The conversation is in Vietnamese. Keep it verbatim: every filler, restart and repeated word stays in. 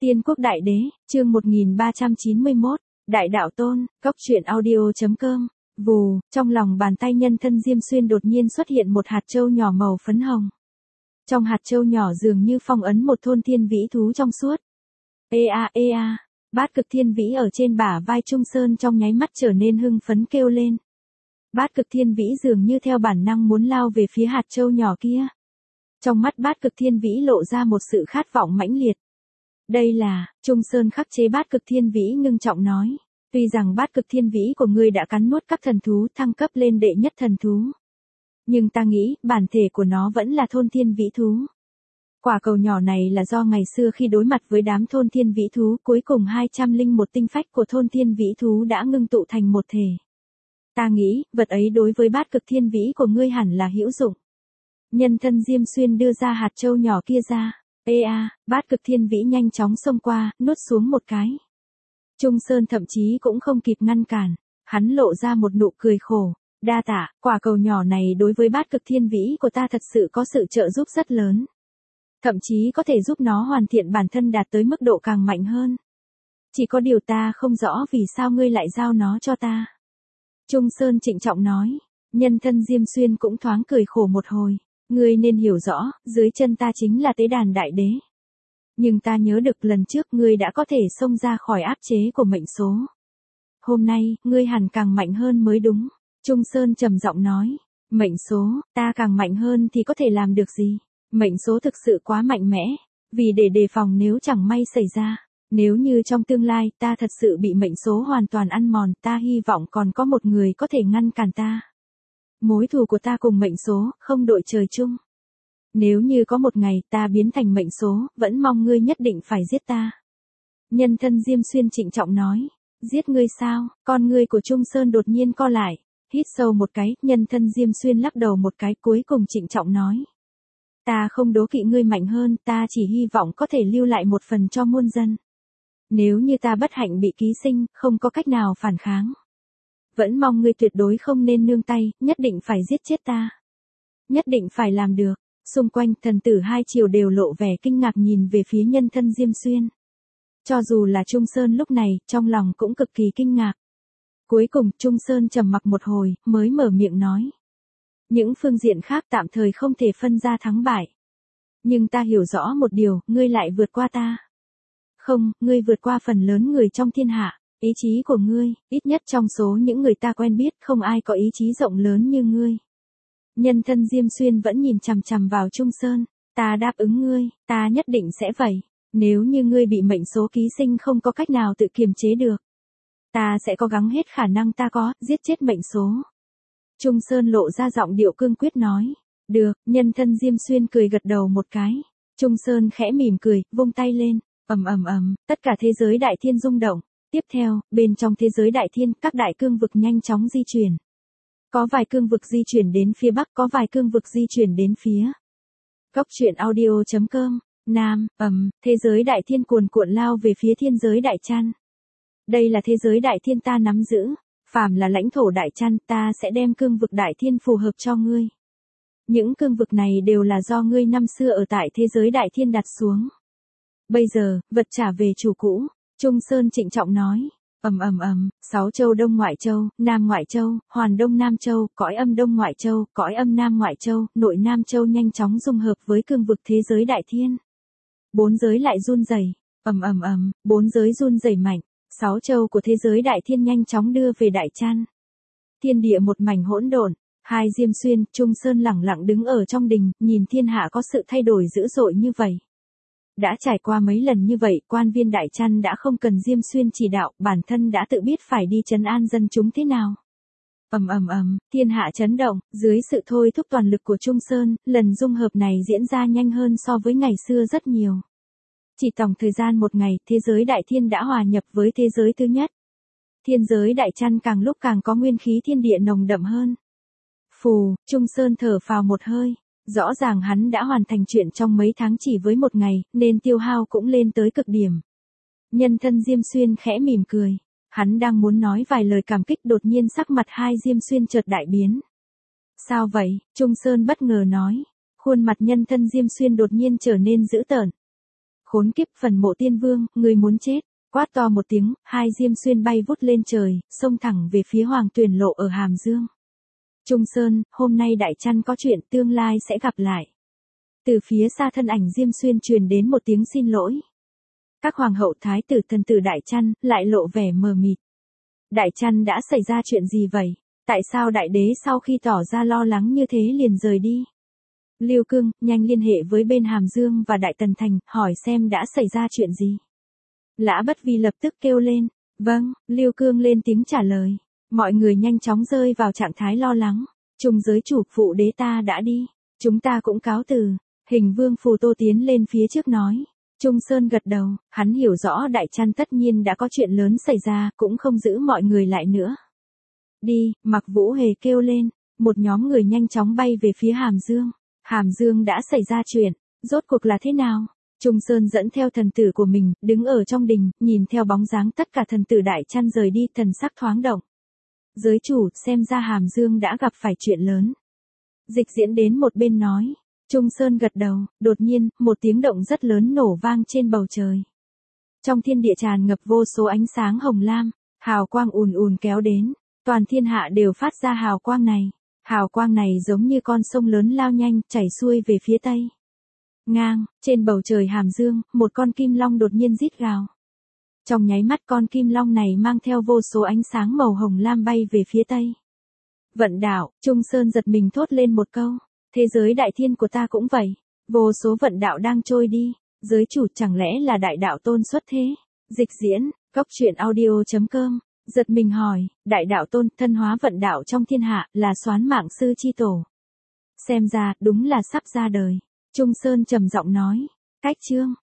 Tiên Quốc Đại Đế, chương một nghìn ba trăm chín mươi mốt, Đại Đạo Tôn, Cốc truyện audio chấm com. Vù, trong lòng bàn tay nhân thân Diêm Xuyên đột nhiên xuất hiện một hạt châu nhỏ màu phấn hồng. Trong hạt châu nhỏ dường như phong ấn một thôn thiên vĩ thú trong suốt. Ê a ê a, Bát Cực Thiên Vĩ ở trên bả vai Trung Sơn trong nháy mắt trở nên hưng phấn kêu lên. Bát Cực Thiên Vĩ dường như theo bản năng muốn lao về phía hạt châu nhỏ kia. Trong mắt Bát Cực Thiên Vĩ lộ ra một sự khát vọng mãnh liệt. Đây là, Trung Sơn khắc chế Bát Cực Thiên Vĩ ngưng trọng nói. Tuy rằng Bát Cực Thiên Vĩ của ngươi đã cắn nuốt các thần thú thăng cấp lên đệ nhất thần thú. Nhưng ta nghĩ, bản thể của nó vẫn là thôn thiên vĩ thú. Quả cầu nhỏ này là do ngày xưa khi đối mặt với đám thôn thiên vĩ thú cuối cùng hai trăm lẻ một tinh phách của thôn thiên vĩ thú đã ngưng tụ thành một thể. Ta nghĩ, vật ấy đối với Bát Cực Thiên Vĩ của ngươi hẳn là hữu dụng. Nhân thân Diêm Xuyên đưa ra hạt châu nhỏ kia ra. Ê a, Bát Cực Thiên Vĩ nhanh chóng xông qua, nuốt xuống một cái. Trung Sơn thậm chí cũng không kịp ngăn cản, hắn lộ ra một nụ cười khổ. Đa tạ, quả cầu nhỏ này đối với Bát Cực Thiên Vĩ của ta thật sự có sự trợ giúp rất lớn. Thậm chí có thể giúp nó hoàn thiện bản thân đạt tới mức độ càng mạnh hơn. Chỉ có điều ta không rõ vì sao ngươi lại giao nó cho ta. Trung Sơn trịnh trọng nói, nhân thân Diêm Xuyên cũng thoáng cười khổ một hồi. Ngươi nên hiểu rõ, dưới chân ta chính là tế đàn đại đế. Nhưng ta nhớ được lần trước ngươi đã có thể xông ra khỏi áp chế của mệnh số. Hôm nay, ngươi hẳn càng mạnh hơn mới đúng. Trung Sơn trầm giọng nói, mệnh số, ta càng mạnh hơn thì có thể làm được gì? Mệnh số thực sự quá mạnh mẽ, vì để đề phòng nếu chẳng may xảy ra. Nếu như trong tương lai ta thật sự bị mệnh số hoàn toàn ăn mòn, ta hy vọng còn có một người có thể ngăn cản ta. Mối thù của ta cùng mệnh số, không đội trời chung. Nếu như có một ngày ta biến thành mệnh số, vẫn mong ngươi nhất định phải giết ta. Nhân thân Diêm Xuyên trịnh trọng nói, giết ngươi sao? Con ngươi của Trung Sơn đột nhiên co lại, hít sâu một cái, nhân thân Diêm Xuyên lắc đầu một cái cuối cùng trịnh trọng nói. Ta không đố kỵ ngươi mạnh hơn, ta chỉ hy vọng có thể lưu lại một phần cho muôn dân. Nếu như ta bất hạnh bị ký sinh, không có cách nào phản kháng. Vẫn mong ngươi tuyệt đối không nên nương tay, nhất định phải giết chết ta. Nhất định phải làm được. Xung quanh thần tử hai triều đều lộ vẻ kinh ngạc nhìn về phía nhân thân Diêm Xuyên. Cho dù là Trung Sơn lúc này, trong lòng cũng cực kỳ kinh ngạc. Cuối cùng Trung Sơn trầm mặc một hồi, mới mở miệng nói. Những phương diện khác tạm thời không thể phân ra thắng bại. Nhưng ta hiểu rõ một điều, ngươi lại vượt qua ta. Không, ngươi vượt qua phần lớn người trong thiên hạ. Ý chí của ngươi, ít nhất trong số những người ta quen biết, không ai có ý chí rộng lớn như ngươi. Nhân thân Diêm Xuyên vẫn nhìn chằm chằm vào Trung Sơn. Ta đáp ứng ngươi, ta nhất định sẽ vậy. Nếu như ngươi bị mệnh số ký sinh không có cách nào tự kiềm chế được. Ta sẽ cố gắng hết khả năng ta có, giết chết mệnh số. Trung Sơn lộ ra giọng điệu cương quyết nói. Được, nhân thân Diêm Xuyên cười gật đầu một cái. Trung Sơn khẽ mỉm cười, vung tay lên. Ầm ầm ầm, tất cả thế giới đại thiên rung động. Tiếp theo, bên trong thế giới đại thiên, các đại cương vực nhanh chóng di chuyển. Có vài cương vực di chuyển đến phía bắc, có vài cương vực di chuyển đến phía. Cốc truyện audio chấm com, Nam, ầm, thế giới đại thiên cuồn cuộn lao về phía thiên giới đại chăn. Đây là thế giới đại thiên ta nắm giữ, phàm là lãnh thổ đại chăn, ta sẽ đem cương vực đại thiên phù hợp cho ngươi. Những cương vực này đều là do ngươi năm xưa ở tại thế giới đại thiên đặt xuống. Bây giờ, vật trả về chủ cũ. Trung Sơn trịnh trọng nói, ầm ầm ầm, sáu châu Đông Ngoại Châu, Nam Ngoại Châu, Hoàn Đông Nam Châu, cõi âm Đông Ngoại Châu, cõi âm Nam Ngoại Châu, nội Nam Châu nhanh chóng dung hợp với cương vực thế giới đại thiên. Bốn giới lại run rẩy, ầm ầm ầm, bốn giới run rẩy mạnh, sáu châu của thế giới đại thiên nhanh chóng đưa về đại chăn. Thiên địa một mảnh hỗn độn, hai Diêm Xuyên, Trung Sơn lẳng lặng đứng ở trong đình, nhìn thiên hạ có sự thay đổi dữ dội như vậy. Đã trải qua mấy lần như vậy, quan viên đại chăn đã không cần Diêm Xuyên chỉ đạo, bản thân đã tự biết phải đi trấn an dân chúng thế nào. Ầm ầm ầm, thiên hạ chấn động, dưới sự thôi thúc toàn lực của Trung Sơn, lần dung hợp này diễn ra nhanh hơn so với ngày xưa rất nhiều. Chỉ tổng thời gian một ngày, thế giới đại thiên đã hòa nhập với thế giới thứ nhất. Thiên giới đại chăn càng lúc càng có nguyên khí thiên địa nồng đậm hơn. Phù, Trung Sơn thở phào một hơi. Rõ ràng hắn đã hoàn thành chuyện trong mấy tháng chỉ với một ngày, nên tiêu hao cũng lên tới cực điểm. Nhân thân Diêm Xuyên khẽ mỉm cười. Hắn đang muốn nói vài lời cảm kích, đột nhiên sắc mặt hai Diêm Xuyên chợt đại biến. Sao vậy? Trung Sơn bất ngờ nói. Khuôn mặt nhân thân Diêm Xuyên đột nhiên trở nên dữ tợn. Khốn kiếp, phần mộ tiên vương, người muốn chết. Quát to một tiếng, hai diêm xuyên bay vút lên trời, xông thẳng về phía Hoàng Tuyền Lộ ở Hàm Dương. Trung Sơn, hôm nay Đại Trăn có chuyện, tương lai sẽ gặp lại. Từ phía xa thân ảnh diêm xuyên truyền đến một tiếng xin lỗi. Các hoàng hậu thái tử thần tử Đại Trăn lại lộ vẻ mờ mịt. Đại Trăn đã xảy ra chuyện gì vậy? Tại sao đại đế sau khi tỏ ra lo lắng như thế liền rời đi? Lưu Cương, nhanh liên hệ với bên Hàm Dương và Đại Tần Thành, hỏi xem đã xảy ra chuyện gì. Lã Bất Vi lập tức kêu lên. Vâng, Lưu Cương lên tiếng trả lời. Mọi người nhanh chóng rơi vào trạng thái lo lắng. Trung giới chủ, phụ đế ta đã đi. Chúng ta cũng cáo từ. Hình Vương Phù Tô tiến lên phía trước nói. Trung Sơn gật đầu, hắn hiểu rõ Đại Trăn tất nhiên đã có chuyện lớn xảy ra, cũng không giữ mọi người lại nữa. Đi, Mặc Vũ Hề kêu lên. Một nhóm người nhanh chóng bay về phía Hàm Dương. Hàm Dương đã xảy ra chuyện, rốt cuộc là thế nào? Trung Sơn dẫn theo thần tử của mình, đứng ở trong đình, nhìn theo bóng dáng tất cả thần tử Đại Trăn rời đi, thần sắc thoáng động. Giới chủ, xem ra Hàm Dương đã gặp phải chuyện lớn. Dịch Diễn đến một bên nói. Trung Sơn gật đầu, đột nhiên, một tiếng động rất lớn nổ vang trên bầu trời. Trong thiên địa tràn ngập vô số ánh sáng hồng lam, hào quang ùn ùn kéo đến, toàn thiên hạ đều phát ra hào quang này. Hào quang này giống như con sông lớn lao nhanh, chảy xuôi về phía tây. Ngang, trên bầu trời Hàm Dương, một con kim long đột nhiên rít gào. Trong nháy mắt con kim long này mang theo vô số ánh sáng màu hồng lam bay về phía tây. Vận đạo, Trung Sơn giật mình thốt lên một câu. Thế giới đại thiên của ta cũng vậy. Vô số vận đạo đang trôi đi. Giới chủ chẳng lẽ là đại đạo tôn xuất thế? Dịch Diễn, cốc truyện audio chấm com. Giật mình hỏi, đại đạo tôn, thân hóa vận đạo trong thiên hạ, là Soán Mạng Sư chi tổ. Xem ra, đúng là sắp ra đời. Trung Sơn trầm giọng nói. Cách chương.